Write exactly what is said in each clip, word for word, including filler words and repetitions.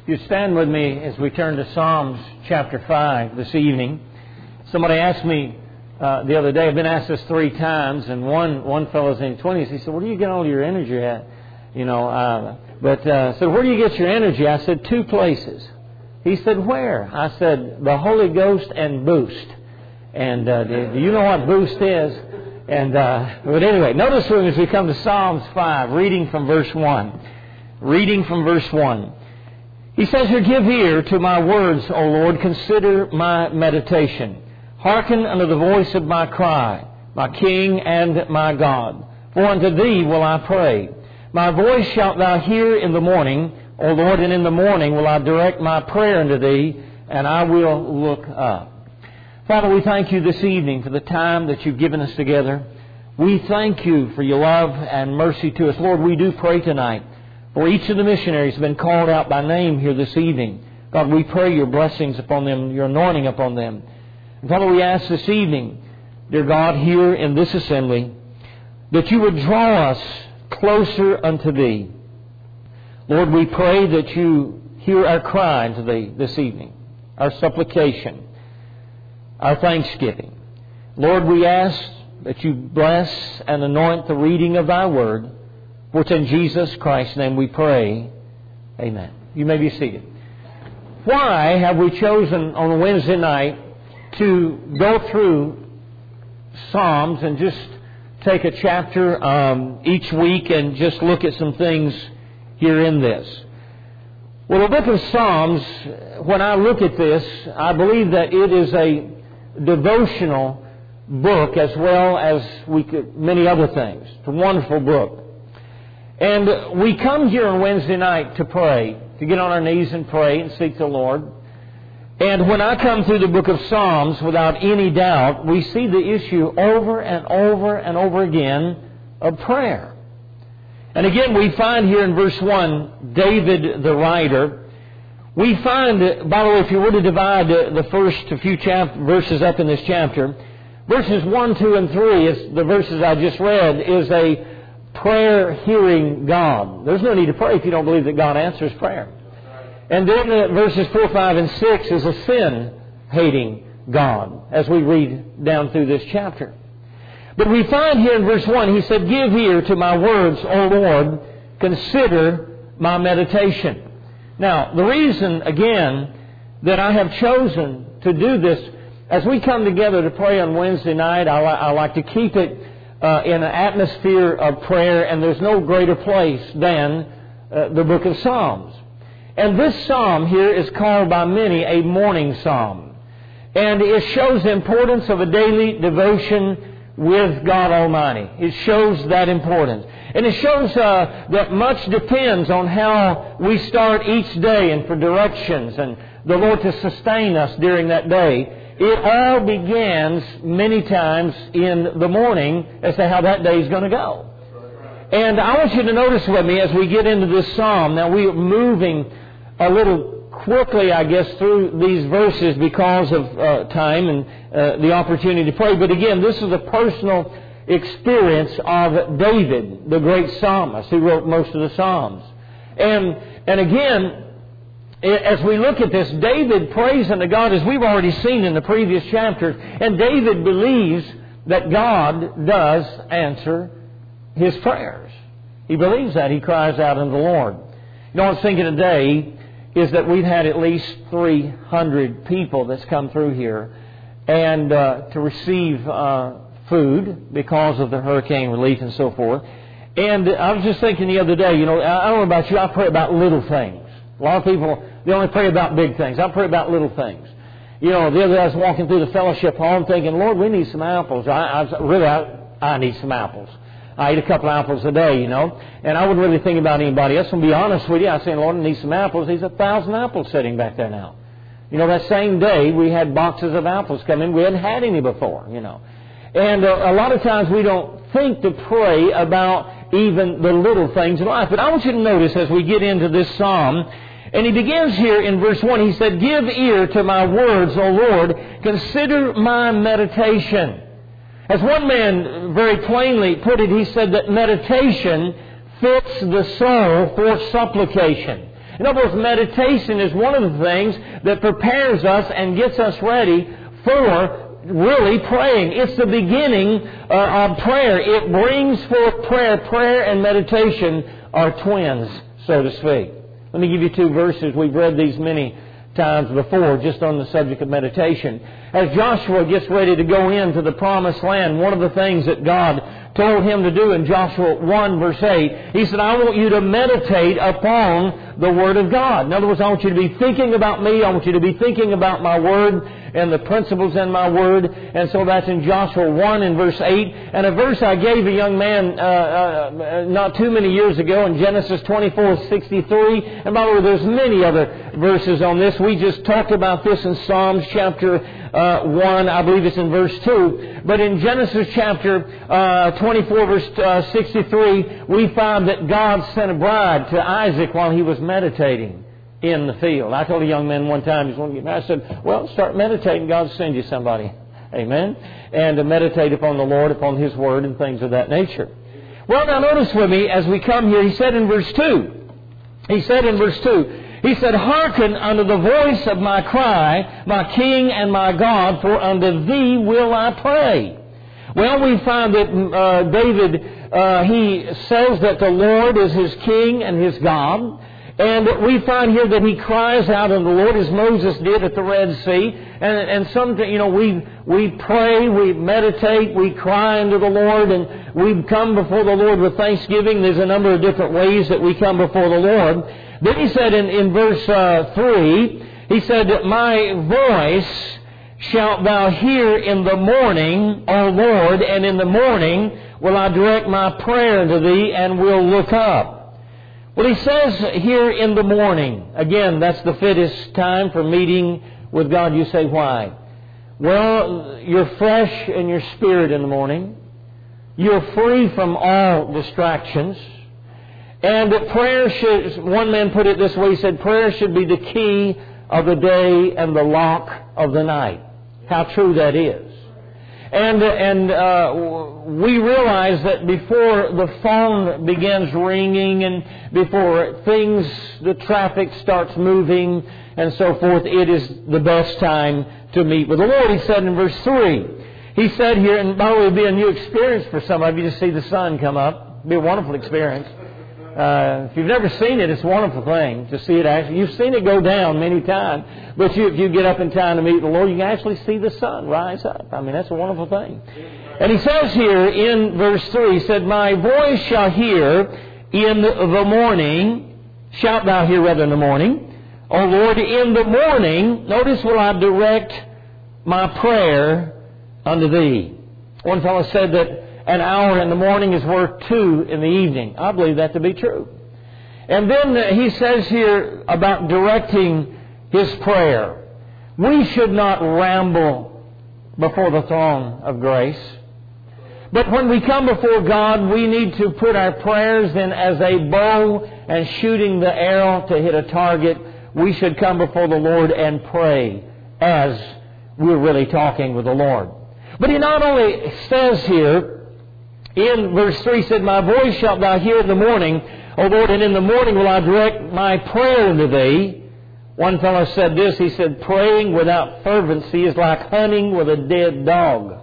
You stand with me as we turn to Psalms chapter five this evening. Somebody asked me uh, the other day, I've been asked this three times, and one one fellow's in his twenties. He said, where do you get all your energy at? You know, uh, but uh, said, where do you get your energy? I said, two places. He said, where? I said, the Holy Ghost and Boost. And uh, do, do you know what Boost is? And uh, but anyway, notice as we come to Psalms five, reading from verse one. Reading from verse one. He says here, give ear to my words, O Lord, consider my meditation. Hearken unto the voice of my cry, my King and my God. For unto Thee will I pray. My voice shalt Thou hear in the morning, O Lord, and in the morning will I direct my prayer unto Thee, and I will look up. Father, we thank You this evening for the time that You've given us together. We thank You for Your love and mercy to us. Lord, we do pray tonight for each of the missionaries who have been called out by name here this evening. God, we pray Your blessings upon them, Your anointing upon them. And Father, we ask this evening, dear God, here in this assembly, that You would draw us closer unto Thee. Lord, we pray that You hear our cry unto Thee this evening, our supplication, our thanksgiving. Lord, we ask that You bless and anoint the reading of Thy Word, for it's in Jesus Christ's name we pray. Amen. You may be seated. Why have we chosen on Wednesday night to go through Psalms and just take a chapter um, each week and just look at some things here in this? Well, the book of Psalms, when I look at this, I believe that it is a devotional book as well as we could, many other things. It's a wonderful book. And we come here on Wednesday night to pray, to get on our knees and pray and seek the Lord. And when I come through the book of Psalms, without any doubt, we see the issue over and over and over again of prayer. And again, we find here in verse one, David the writer. We find, by the way, if you were to divide the first few chap- verses up in this chapter, verses one, two, and three, is the verses I just read, is a prayer-hearing God. There's no need to pray if you don't believe that God answers prayer. And then uh, verses four, five, and six is a sin-hating God, as we read down through this chapter. But we find here in verse one, he said, give ear to my words, O Lord, consider my meditation. Now, the reason, again, that I have chosen to do this, as we come together to pray on Wednesday night, I, I like to keep it Uh, in an atmosphere of prayer, and there's no greater place than uh, the book of Psalms. And this psalm here is called by many a morning psalm. And it shows the importance of a daily devotion with God Almighty. It shows that importance. And it shows uh, that much depends on how we start each day and for directions and the Lord to sustain us during that day. It all begins many times in the morning as to how that day is going to go. And I want you to notice with me as we get into this psalm. Now, we are moving a little quickly, I guess, through these verses because of uh, time and uh, the opportunity to pray. But again, this is a personal experience of David, the great psalmist who wrote most of the Psalms. And, and again, as we look at this, David prays unto God, as we've already seen in the previous chapters. And David believes that God does answer his prayers. He believes that. He cries out unto the Lord. You know, I was thinking today is that we've had at least three hundred people that's come through here and uh, to receive uh, food because of the hurricane relief and so forth. And I was just thinking the other day, you know, I don't know about you, I pray about little things. A lot of people, they only pray about big things. I pray about little things. You know, the other day I was walking through the fellowship hall and thinking, Lord, we need some apples. I, I really, I, I need some apples. I eat a couple apples a day, you know. And I wouldn't really think about anybody else. And to be honest with you, I was saying, Lord, I need some apples. There's a thousand apples sitting back there now. You know, that same day we had boxes of apples come in. We hadn't had any before, you know. And uh, a lot of times we don't think to pray about even the little things in life. But I want you to notice as we get into this psalm, and he begins here in verse one, he said, give ear to my words, O Lord, consider my meditation. As one man very plainly put it, he said that meditation fits the soul for supplication. In other words, meditation is one of the things that prepares us and gets us ready for really praying. It's the beginning uh, of prayer. It brings forth prayer. Prayer and meditation are twins, so to speak. Let me give you two verses. We've read these many times before, just on the subject of meditation. As Joshua gets ready to go into the promised land, one of the things that God told him to do in Joshua one verse eight, He said, I want you to meditate upon the Word of God. In other words, I want you to be thinking about me. I want you to be thinking about my Word and the principles in my Word. And so that's in Joshua one and verse eight. And a verse I gave a young man uh, uh, not too many years ago in Genesis twenty-four sixty-three. And by the way, there's many other verses on this. We just talked about this in Psalms chapter uh, one. I believe it's in verse two. But in Genesis chapter uh, twenty-four verse uh, sixty-three, we find that God sent a bride to Isaac while he was meditating in the field. I told a young man one time, he's wanting to get married, I said, well, start meditating. God will send you somebody. Amen. And to meditate upon the Lord, upon His Word, and things of that nature. Well, now notice with me, as we come here, He said in verse two, He said in verse two, He said, hearken unto the voice of my cry, my King and my God, for unto Thee will I pray. Well, we find that uh, David, uh, he says that the Lord is his King and his God. And we find here that he cries out unto the Lord as Moses did at the Red Sea. And, and some, you know, we, we pray, we meditate, we cry unto the Lord, and we come before the Lord with thanksgiving. There's a number of different ways that we come before the Lord. Then he said in, in verse uh, three, he said, my voice shalt thou hear in the morning, O Lord, and in the morning will I direct my prayer unto Thee, and will look up. Well, he says here in the morning. Again, that's the fittest time for meeting with God. You say, why? Well, you're fresh in your spirit in the morning. You're free from all distractions. And that prayer should, one man put it this way, he said, prayer should be the key of the day and the lock of the night. How true that is. And and uh, we realize that before the phone begins ringing and before things, the traffic starts moving and so forth, it is the best time to meet with the Lord. He said in verse three, He said here, and by the way, it would be a new experience for some of you to see the sun come up. It would be a wonderful experience. Uh, if you've never seen it, it's a wonderful thing to see it actually. You've seen it go down many times, but you, if you get up in time to meet the Lord, you can actually see the sun rise up. I mean, that's a wonderful thing. And he says here in verse three, he said, my voice shall hear in the morning, shalt thou hear rather in the morning, O Lord, in the morning, notice, will I direct my prayer unto Thee. One fellow said that an hour in the morning is worth two in the evening. I believe that to be true. And then he says here about directing his prayer. We should not ramble before the throne of grace. But when we come before God, we need to put our prayers in as a bow and shooting the arrow to hit a target. We should come before the Lord and pray as we're really talking with the Lord. But he not only says here, in verse three, he said, my voice shalt thou hear in the morning, O Lord, and in the morning will I direct my prayer unto Thee. One fellow said this, he said, praying without fervency is like hunting with a dead dog.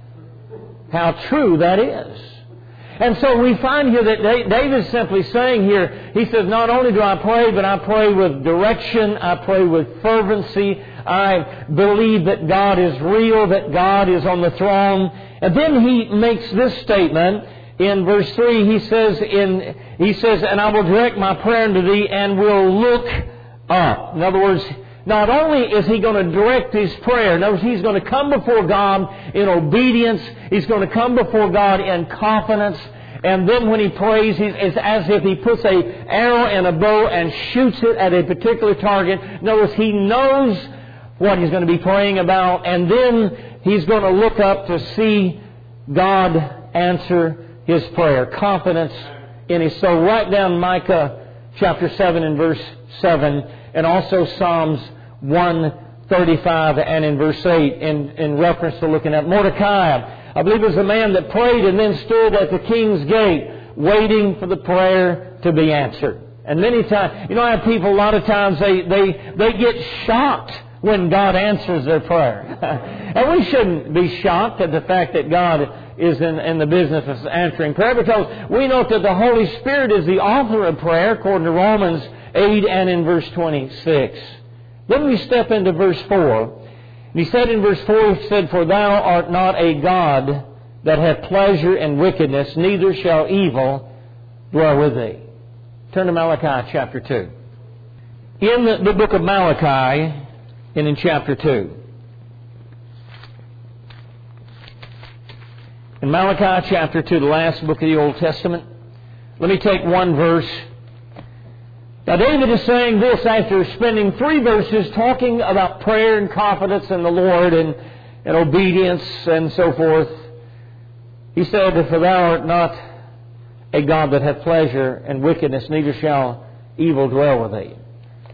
How true that is. And so we find here that David's simply saying here, he says, not only do I pray, but I pray with direction, I pray with fervency, I believe that God is real, that God is on the throne. And then he makes this statement in verse three. He says, in, he says, and I will direct my prayer unto Thee and will look up. In other words, not only is he going to direct his prayer, in other words, he's going to come before God in obedience. He's going to come before God in confidence. And then when he prays, it's as if he puts an arrow in a bow and shoots it at a particular target. In other words, he knows what he's going to be praying about. And then he's going to look up to see God answer his prayer. Confidence in his soul. Write down Micah chapter seven and verse seven. And also Psalms one thirty-five and in verse eight in, in reference to looking at Mordecai. I believe it was a man that prayed and then stood at the king's gate waiting for the prayer to be answered. And many times, you know, I have people, a lot of times, they, they, they get shocked when God answers their prayer. And we shouldn't be shocked at the fact that God is in, in the business of answering prayer, because we know that the Holy Spirit is the author of prayer, according to Romans eight and in verse twenty-six. Then we step into verse four. And he said in verse four, he said, "For thou art not a God that hath pleasure in wickedness, neither shall evil dwell with thee." Turn to Malachi chapter two. In the, the book of Malachi, and in chapter two. In Malachi chapter two, the last book of the Old Testament, let me take one verse. Now David is saying this after spending three verses talking about prayer and confidence in the Lord and, and obedience and so forth. He said, "For thou art not a God that hath pleasure in wickedness, neither shall evil dwell with thee."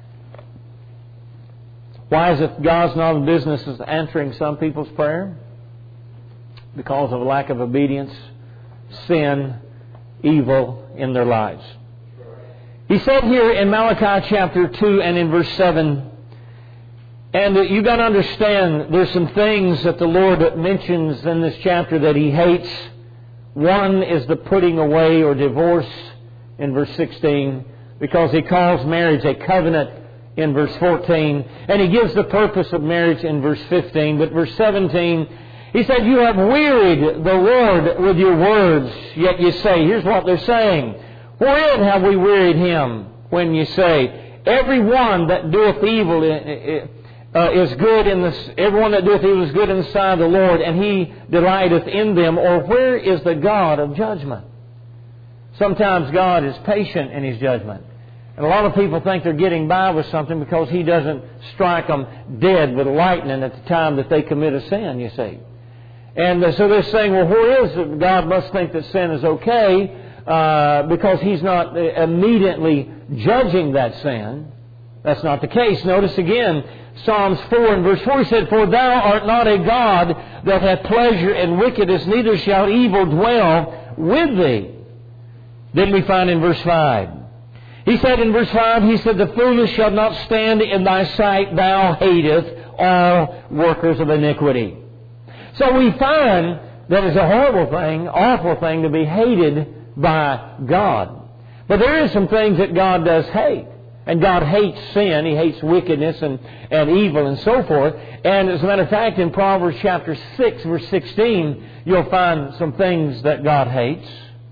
Why is it God's not in the business of answering some people's prayer? Because of a lack of obedience, sin, evil in their lives. He said here in Malachi chapter two and in verse seven, and you've got to understand there's some things that the Lord mentions in this chapter that He hates. One is the putting away or divorce in verse sixteen, because He calls marriage a covenant in verse fourteen, and He gives the purpose of marriage in verse fifteen. But verse seventeen, He said, "You have wearied the Lord with your words, yet you say," here's what they're saying, "Wherein have we wearied Him when you say, every one that doeth evil uh, is good in the everyone that doeth evil is good in the sight of the Lord, and He delighteth in them, or where is the God of judgment?" Sometimes God is patient in His judgment. And a lot of people think they're getting by with something because He doesn't strike them dead with lightning at the time that they commit a sin, you see. And so they're saying, well, where is it? God must think that sin is okay uh, because He's not immediately judging that sin. That's not the case. Notice again, Psalms four and verse four, He said, "For thou art not a God that hath pleasure in wickedness, neither shall evil dwell with thee." Then we find in verse five, He said in verse five, He said, "The foolish shall not stand in thy sight, thou hatest all workers of iniquity." So we find that it's a horrible thing, awful thing to be hated by God. But there is some things that God does hate. And God hates sin. He hates wickedness and, and evil and so forth. And as a matter of fact, in Proverbs chapter six, verse sixteen, you'll find some things that God hates.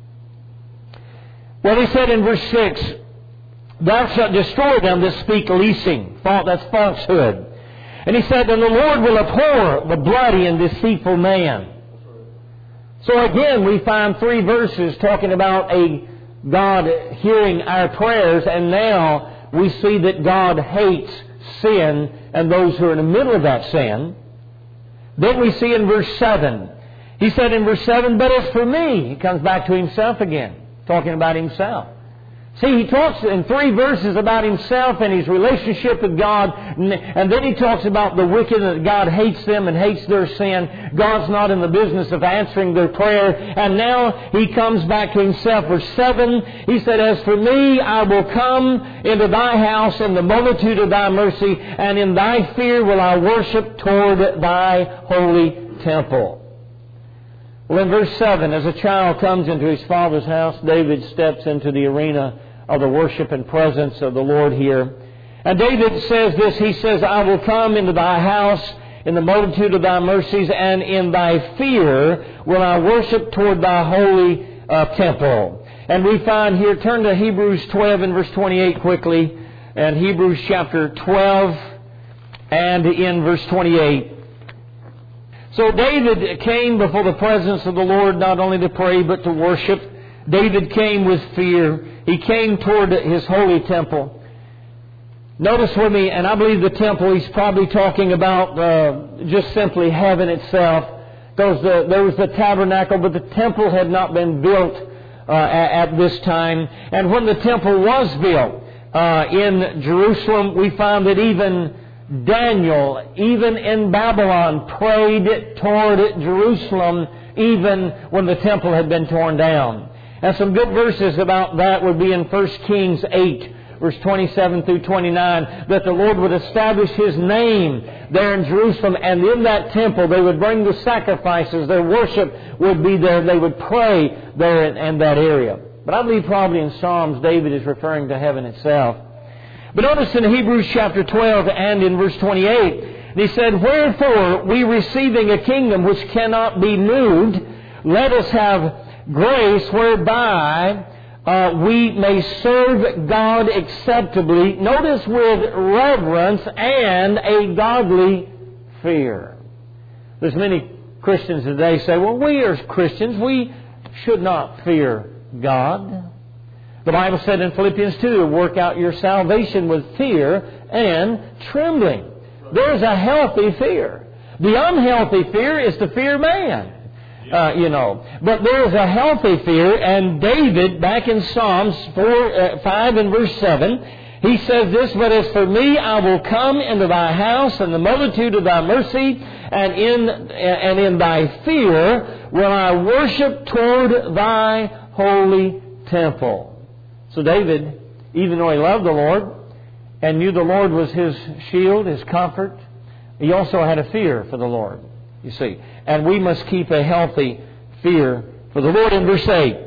Well, He said in verse six, "Thou shalt destroy them that speak leasing." That's falsehood. And He said, "And the Lord will abhor the bloody and deceitful man." So again, we find three verses talking about a God hearing our prayers, and now we see that God hates sin and those who are in the middle of that sin. Then we see in verse seven, He said in verse seven, "But as for me," He comes back to Himself again, talking about Himself. See, He talks in three verses about Himself and His relationship with God, and then He talks about the wicked, that God hates them and hates their sin. God's not in the business of answering their prayer. And now He comes back to Himself. Verse seven, He said, "As for me, I will come into thy house in the multitude of thy mercy, and in thy fear will I worship toward thy holy temple." Well, in verse seven, as a child comes into his father's house, David steps into the arena of the worship and presence of the Lord here. And David says this, he says, "I will come into thy house in the multitude of thy mercies, and in thy fear will I worship toward thy holy uh, temple." And we find here, turn to Hebrews twelve and verse twenty-eight quickly, and Hebrews chapter twelve and in verse twenty-eight. So David came before the presence of the Lord not only to pray but to worship. David came with fear. He came toward His holy temple. Notice with me, and I believe the temple, he's probably talking about uh, just simply heaven itself. Because the, there was the tabernacle, but the temple had not been built uh, at, at this time. And when the temple was built uh, in Jerusalem, we found that even Daniel, even in Babylon, prayed toward Jerusalem even when the temple had been torn down. And some good verses about that would be in First Kings eight, verse twenty-seven through twenty-nine, that the Lord would establish His name there in Jerusalem, and in that temple they would bring the sacrifices, their worship would be there, they would pray there in, in that area. But I believe probably in Psalms David is referring to heaven itself. But notice in Hebrews chapter twelve and in verse twenty-eight, he said, "Wherefore we receiving a kingdom which cannot be moved, let us have grace whereby uh, we may serve God acceptably," notice, "with reverence and a godly fear." There's many Christians today say, well, we as Christians, we should not fear God. The Bible said in Philippians two, "Work out your salvation with fear and trembling." There's a healthy fear. The unhealthy fear is to fear man. Uh, you know, but there is a healthy fear, and David, back in Psalms four, uh, five and verse seven, he says this, "But as for me, I will come into thy house in the multitude of thy mercy, and in and in thy fear will I worship toward thy holy temple." So David, even though he loved the Lord and knew the Lord was his shield, his comfort, he also had a fear for the Lord, you see. And we must keep a healthy fear for the Lord. In verse eight,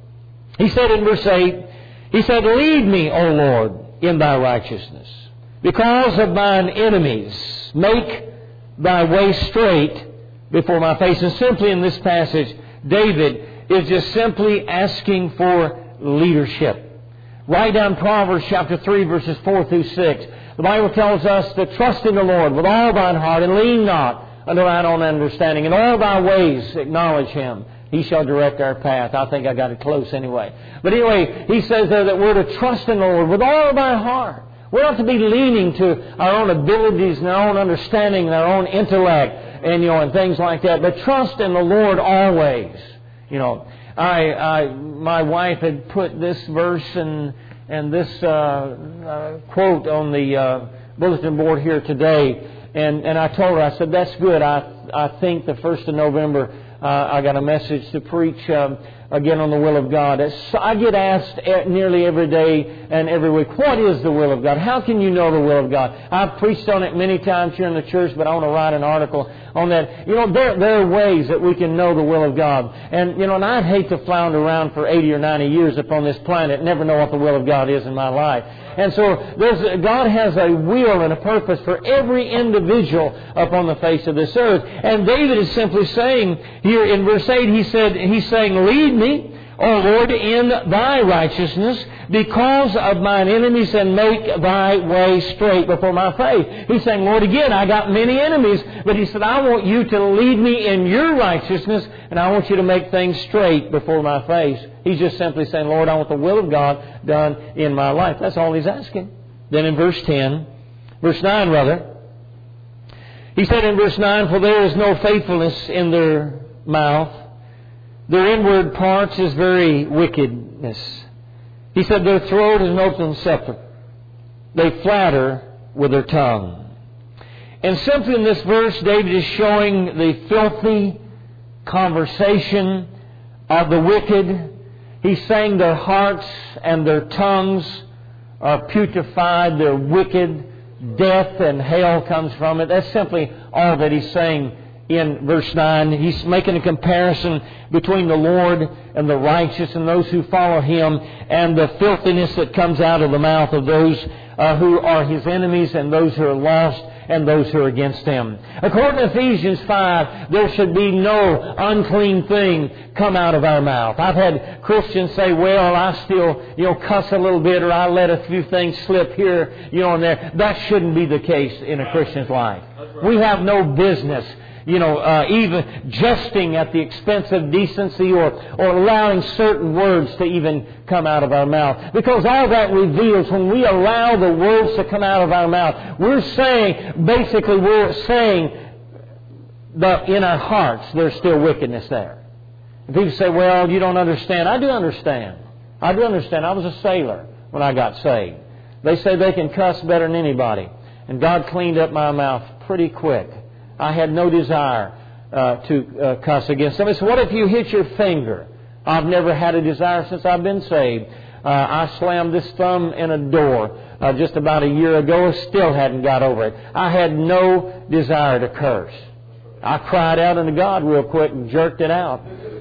he said in verse eight, he said, "Lead me, O Lord, in thy righteousness. Because of mine enemies, make thy way straight before my face." And simply in this passage, David is just simply asking for leadership. Write down Proverbs chapter three, verses four through six. The Bible tells us to trust in the Lord with all thine heart and lean not unto thine own understanding. In all thy ways acknowledge Him. He shall direct our path. I think I got it close anyway. But anyway, he says there that we're to trust in the Lord with all of our heart. We're not to be leaning to our own abilities and our own understanding and our own intellect and, you know, and things like that. But trust in the Lord always. You know, I, I, my wife had put this verse and and this uh, uh, quote on the uh, bulletin board here today, and and I told her, I said, "That's good. I I think the first of November uh, I got a message to preach um, again on the will of God." So I get asked nearly every day and every week, what is the will of God? How can you know the will of God? I've preached on it many times here in the church, but I want to write an article on that. You know, there, there are ways that we can know the will of God. And, you know, and I'd hate to flounder around for eighty or ninety years upon this planet and never know what the will of God is in my life. And so there's, God has a will and a purpose for every individual upon the face of this earth. And David is simply saying here in verse eight, he said, he's saying, "Lead me, O Lord, in thy righteousness, because of mine enemies, and make thy way straight before my face." He's saying, Lord, again, I got many enemies, but he said, I want you to lead me in your righteousness, and I want you to make things straight before my face. He's just simply saying, Lord, I want the will of God done in my life. That's all he's asking. Then in verse ten, verse nine rather, he said in verse nine, "For there is no faithfulness in their mouth. Their inward parts is very wickedness." He said, "Their throat is an open sepulchre. They flatter with their tongue." And simply in this verse, David is showing the filthy conversation of the wicked. He's saying their hearts and their tongues are putrefied. They're wicked. Death and hell comes from it. That's simply all that he's saying in verse nine. He's making a comparison between the Lord and the righteous and those who follow Him, and the filthiness that comes out of the mouth of those uh, who are His enemies and those who are lost and those who are against Him. According to Ephesians five, there should be no unclean thing come out of our mouth. I've had Christians say, well, I still, you know, cuss a little bit, or I let a few things slip here, you know, and there. That shouldn't be the case in a Christian's life. We have no business, you know, uh, even jesting at the expense of decency, or, or allowing certain words to even come out of our mouth. Because all that reveals, when we allow the words to come out of our mouth, we're saying, basically we're saying that in our hearts there's still wickedness there. And people say, well, you don't understand. I do understand. I do understand. I was a sailor when I got saved. They say they can cuss better than anybody. And God cleaned up my mouth pretty quick. I had no desire uh, to uh, cuss against them. So what if you hit your finger I've never had a desire since I've been saved. Uh, I slammed this thumb in a door uh, just about a year ago. Still hadn't got over it. I had no desire to curse. I cried out unto God real quick and jerked it out.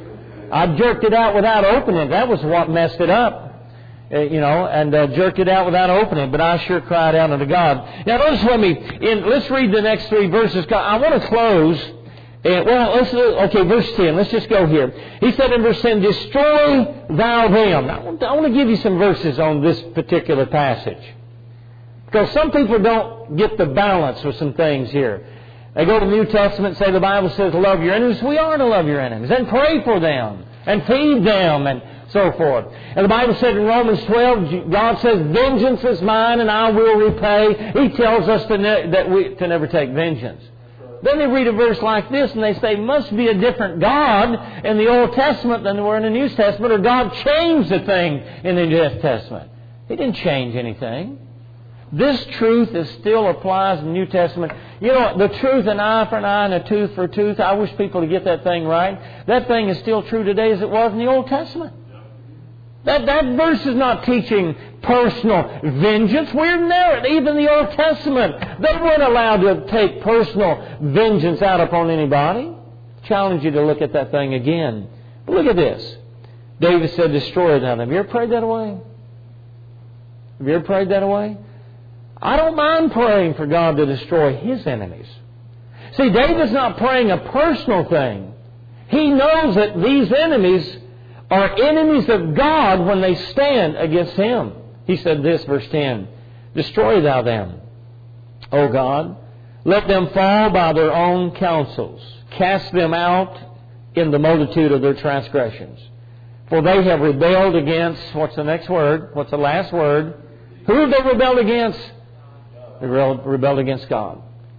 I jerked it out without opening it. That was what messed it up. Uh, you know, and uh, jerked it out without opening it. But I sure cried out unto God. Now notice with me, in, let's read the next three verses. I want to close. Uh, well, let's, okay, verse ten. Let's just go here. He said in verse ten, destroy thou them. Now, I want to give you some verses on this particular passage. Because some people don't get the balance with some things here. They go to the New Testament and say the Bible says love your enemies. We are to love your enemies and pray for them and feed them and so forth. And the Bible said in Romans twelve, God says, vengeance is mine and I will repay. He tells us to, ne- that we, to never take vengeance. Then they read a verse like this and they say, must be a different God in the Old Testament than there were in the New Testament, or God changed the thing in the New Testament. He didn't change anything. This truth is still applies in the New Testament. You know, the truth, an eye for an eye and a tooth for a tooth, I wish people would get that thing right. That thing is still true today as it was in the Old Testament. That, that verse is not teaching personal vengeance. We're never, even the Old Testament, they weren't allowed to take personal vengeance out upon anybody. I challenge you to look at that thing again. But look at this. David said, destroy them. Have you ever prayed that away? Have you ever prayed that away? I don't mind praying for God to destroy His enemies. See, David's not praying a personal thing. He knows that these enemies are enemies of God when they stand against Him. He said this, verse ten, destroy thou them, O God. Let them fall by their own counsels. Cast them out in the multitude of their transgressions. For they have rebelled against, what's the next word? What's the last word? Who have they rebelled against? They rebelled against God.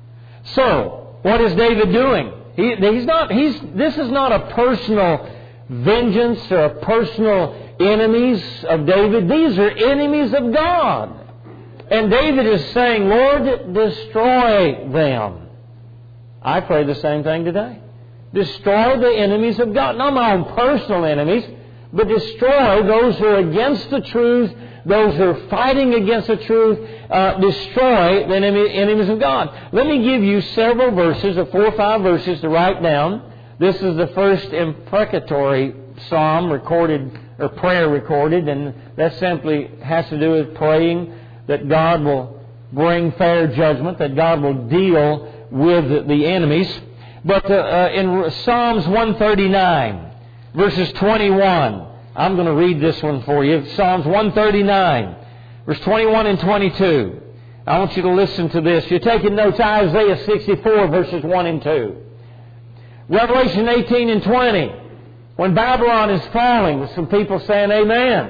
So, what is David doing? He, he's not, he's, this is not a personal vengeance or a personal enemies of David. These are enemies of God. And David is saying, Lord, destroy them. I pray the same thing today. Destroy the enemies of God. Not my own personal enemies, but destroy those who are against the truth, those who are fighting against the truth. Uh, destroy the enemy, enemies of God. Let me give you several verses, or four or five verses to write down. This is the first imprecatory psalm recorded, or prayer recorded, and that simply has to do with praying that God will bring fair judgment, that God will deal with the enemies. But uh, uh, in Psalms one thirty-nine, verses twenty-one, I'm going to read this one for you. Psalms one thirty-nine, verse twenty-one and twenty-two. I want you to listen to this. If you're taking notes, Isaiah sixty-four, verses one and two. Revelation eighteen and twenty. When Babylon is falling, with some people saying amen.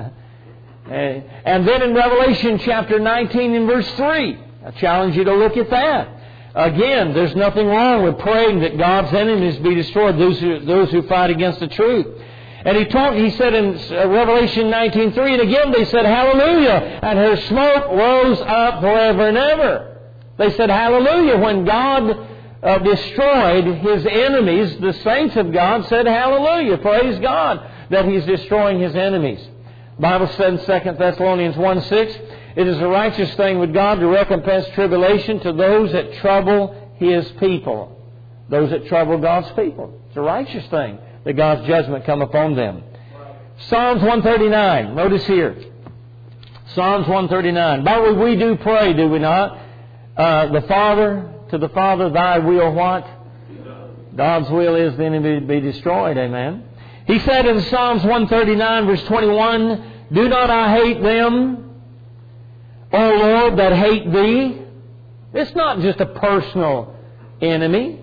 And then in Revelation chapter nineteen and verse three. I challenge you to look at that. Again, there's nothing wrong with praying that God's enemies be destroyed, those who, those who fight against the truth. And he talked, he said in Revelation nineteen three, and again they said, hallelujah, and her smoke rose up forever and ever. They said, hallelujah. When God uh, destroyed His enemies, the saints of God said, hallelujah, praise God that He's destroying His enemies. The Bible said in Second Thessalonians one six, it is a righteous thing with God to recompense tribulation to those that trouble His people. Those that trouble God's people. It's a righteous thing that God's judgment come upon them. Psalms one thirty-nine. Notice here. Psalms one thirty-nine. By the way, we do pray, do we not? Uh, the Father, to the Father, thy will what? God's will is the enemy to be destroyed. Amen. He said in Psalms one thirty-nine, verse twenty-one, do not I hate them, O Lord, that hate Thee? It's not just a personal enemy.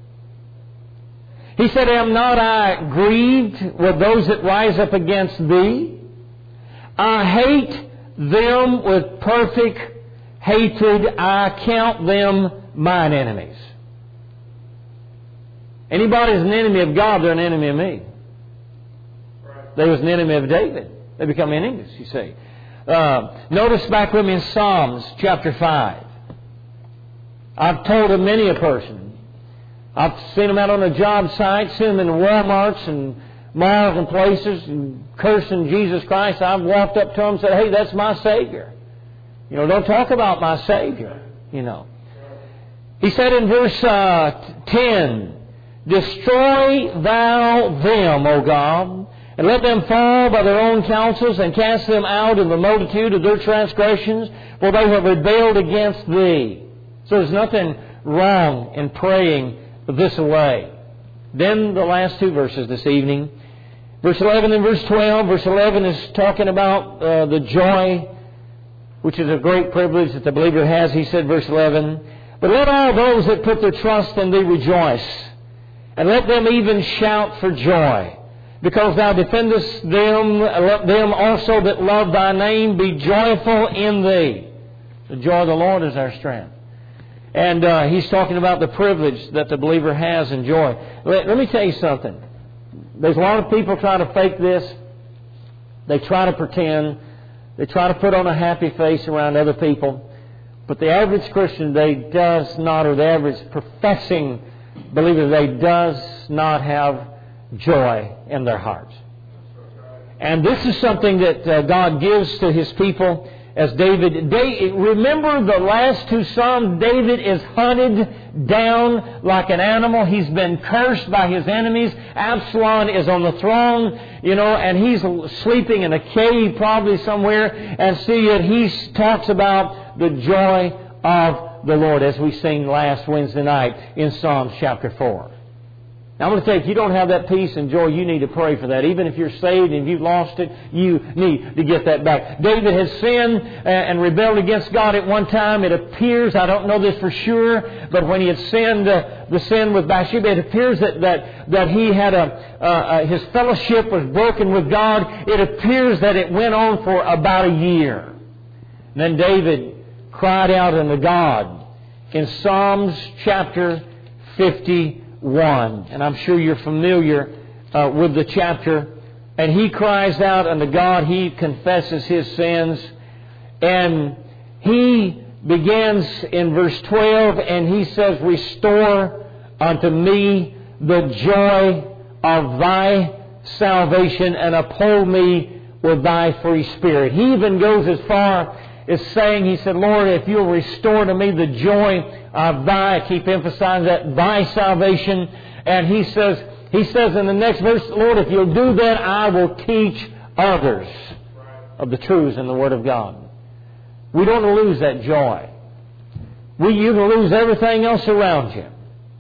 He said, am not I grieved with those that rise up against Thee? I hate them with perfect hatred. I count them mine enemies. Anybody is an enemy of God, they're an enemy of me. They was an enemy of David. They become enemies, you see. Uh, notice back with me in Psalms chapter five. I've told of many a person. I've seen them out on a job site, seen them in Walmarts and malls and places and cursing Jesus Christ, I've walked up to them and said, hey, that's my Savior. You know, don't talk about my Savior, you know. He said in verse uh, ten, destroy thou them, O God, and let them fall by their own counsels, and cast them out in the multitude of their transgressions, for they have rebelled against Thee. So there's nothing wrong in praying this away. Then the last two verses this evening, verse eleven and verse twelve. Verse eleven is talking about uh, the joy, which is a great privilege that the believer has. He said, verse eleven, but let all those that put their trust in Thee rejoice, and let them even shout for joy, because Thou defendest them. Let them also that love Thy name be joyful in Thee. The joy of the Lord is our strength. And uh, he's talking about the privilege that the believer has in joy. Let, let me tell you something. There's a lot of people trying to fake this. They try to pretend. They try to put on a happy face around other people. But the average Christian today does not, or the average professing believer today does not have joy in their hearts. And this is something that uh, God gives to His people. As David, David, remember the last two Psalms, David is hunted down like an animal. He's been cursed by his enemies. Absalom is on the throne, you know, and he's sleeping in a cave probably somewhere. And see it, he talks about the joy of the Lord as we sing last Wednesday night in Psalms chapter four. Now, I'm going to tell you, if you don't have that peace and joy, you need to pray for that. Even if you're saved and if you've lost it, you need to get that back. David has sinned and rebelled against God at one time. It appears, I don't know this for sure, but when he had sinned uh, the sin with Bathsheba, it appears that that, that he had a uh, uh, his fellowship was broken with God. It appears that it went on for about a year. And then David cried out unto God in Psalms chapter fifty. One, and I'm sure you're familiar uh, with the chapter. And he cries out unto God. He confesses his sins, and he begins in verse twelve, and he says, "Restore unto me the joy of Thy salvation, and uphold me with Thy free spirit." He even goes as far as saying, he said, "Lord, if you'll restore to me the joy of Thy," I keep emphasizing that, Thy salvation. And he says, he says in the next verse, "Lord, if you'll do that, I will teach others of the truths in the Word of God." We don't want to lose that joy. We, you can lose everything else around you.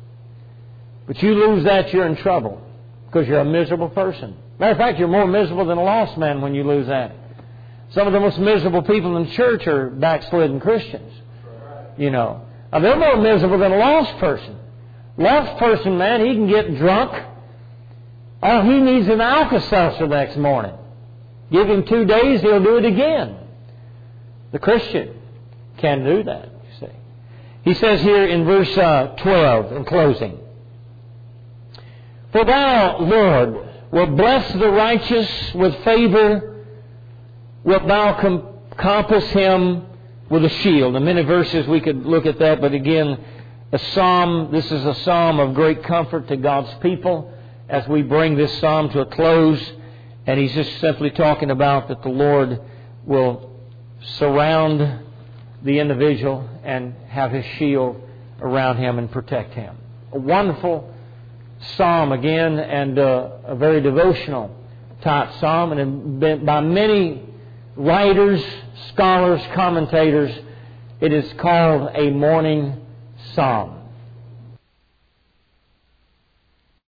But you lose that, you're in trouble, because you're a miserable person. Matter of fact, you're more miserable than a lost man when you lose that. Some of the most miserable people in the church are backslidden Christians. You know. Now, they're more miserable than a lost person. Lost person, man, he can get drunk. All he needs is an Alka-Seltzer next morning. Give him two days, he'll do it again. The Christian can do that, you see. He says here in verse uh, twelve, in closing, "For Thou, Lord, wilt bless the righteous with favor, wilt Thou com- compass him with a shield." In many verses we could look at that, but again, a psalm, this is a psalm of great comfort to God's people as we bring this psalm to a close. And he's just simply talking about that the Lord will surround the individual and have His shield around him and protect him. A wonderful psalm again, and uh, a very devotional type psalm, and been by many writers, scholars, commentators, it is called a morning psalm.